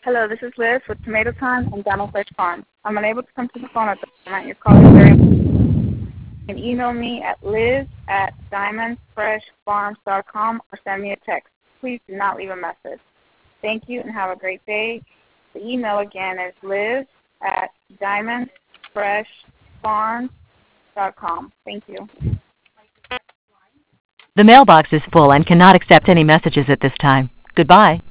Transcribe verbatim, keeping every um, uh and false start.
Hello, this is Liz with Tomato Time and Donald Fresh Farm. I'm unable to come to the phone at the moment. Your call is very important. You can email me at liz at diamond fresh farms dot com or send me a text. Please do not leave a message. Thank you and have a great day. The email again is liz at diamond fresh farms dot com. Thank you. The mailbox is full and cannot accept any messages at this time. Goodbye.